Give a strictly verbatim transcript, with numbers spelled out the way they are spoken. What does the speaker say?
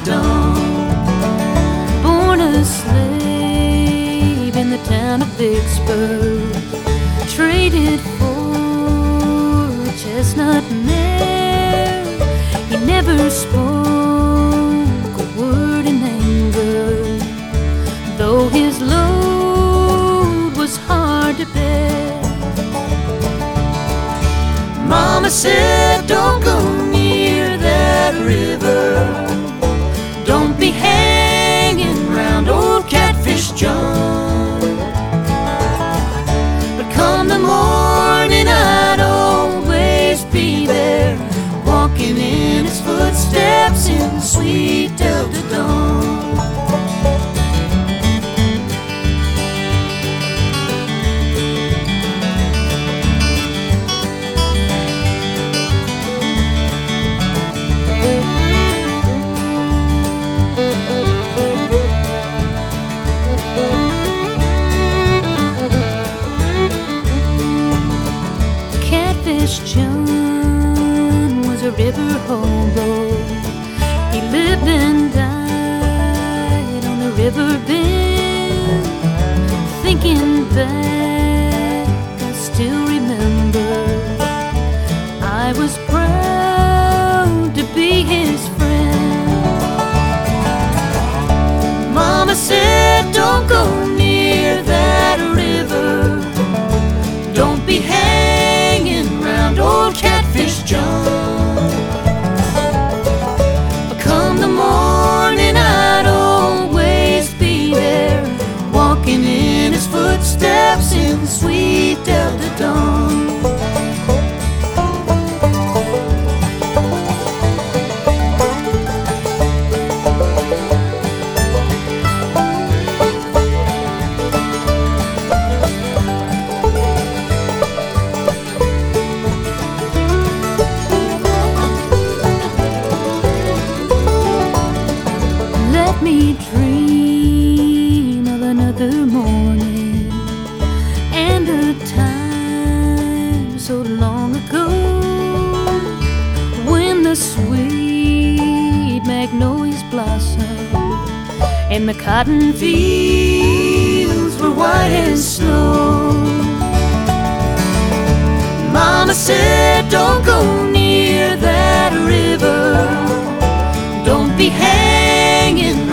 dawn. Born a slave in the town of Vicksburg, traded for a chestnut mare. He never spoke a word in anger, though his load was hard to bear. Mama said, don't go near that river, don't be hanging round old Catfish John. But come the morning, I'd always be there, walking in his footsteps in the sweet Delta dawn. Catfish John was a river hobo. He lived and died on the river bend. Thinking back, I still remember I was proud to be his friend. Mama said, don't go near that river, don't be hanging round old Catfish John. Come the morning, I'd always be there, walking in his footsteps in the sweet Delta dawn. Let me dream of another morning and a time so long ago, when the sweet magnolias blossomed and the cotton fields were white as snow. Mama said, don't go near that river, don't be hanging